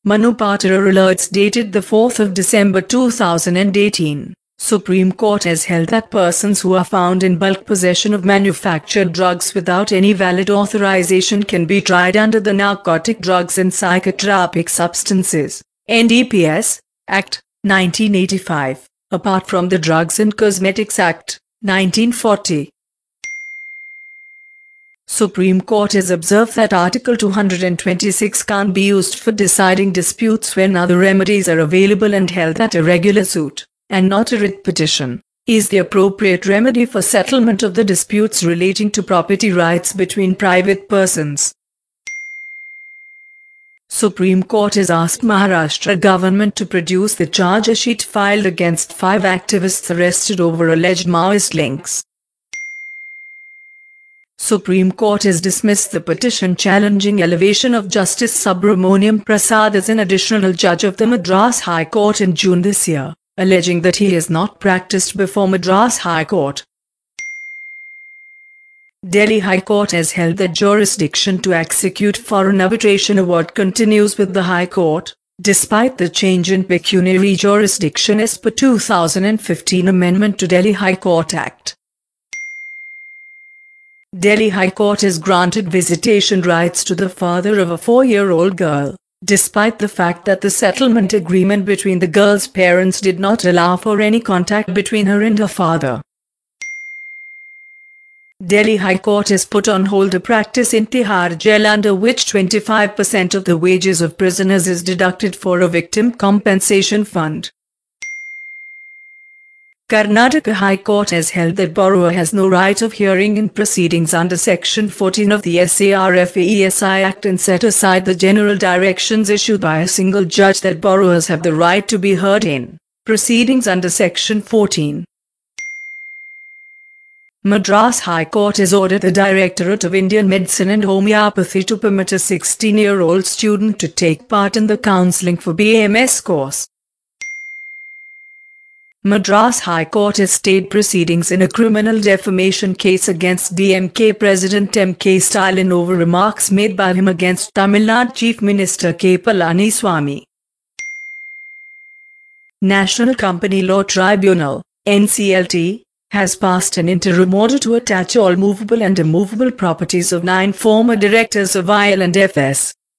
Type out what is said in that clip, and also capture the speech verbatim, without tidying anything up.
Manu Patora alerts dated the fourth of December two thousand eighteen. Supreme Court has held that persons who are found in bulk possession of manufactured drugs without any valid authorization can be tried under the Narcotic Drugs and Psychotropic Substances (N D P S) Act, nineteen eighty-five, apart from the Drugs and Cosmetics Act, nineteen forty. Supreme Court has observed that Article two hundred twenty-six can't be used for deciding disputes when other remedies are available and held that a regular suit, and not a writ petition, is the appropriate remedy for settlement of the disputes relating to property rights between private persons. Supreme Court has asked Maharashtra government to produce the charge sheet filed against five activists arrested over alleged Maoist links. Supreme Court has dismissed the petition challenging elevation of Justice Subramoniam Prasad as an additional judge of the Madras High Court in June this year, alleging that he has not practiced before Madras High Court. Delhi High Court has held that jurisdiction to execute foreign arbitration award continues with the High Court, despite the change in pecuniary jurisdiction as per two thousand fifteen Amendment to Delhi High Court Act. Delhi High Court has granted visitation rights to the father of a four-year-old girl, despite the fact that the settlement agreement between the girl's parents did not allow for any contact between her and her father. Delhi High Court has put on hold a practice in Tihar Jail under which twenty-five percent of the wages of prisoners is deducted for a victim compensation fund. Karnataka High Court has held that borrower has no right of hearing in proceedings under Section fourteen of the SARFAESI Act and set aside the general directions issued by a single judge that borrowers have the right to be heard in proceedings under Section fourteen. Madras High Court has ordered the Directorate of Indian Medicine and Homeopathy to permit a sixteen-year-old student to take part in the counselling for B A M S course. Madras High Court has stayed proceedings in a criminal defamation case against D M K President M K Stalin over remarks made by him against Tamil Nadu Chief Minister K Palaniswamy. National Company Law Tribunal, N C L T, has passed an interim order to attach all movable and immovable properties of nine former directors of I L and F S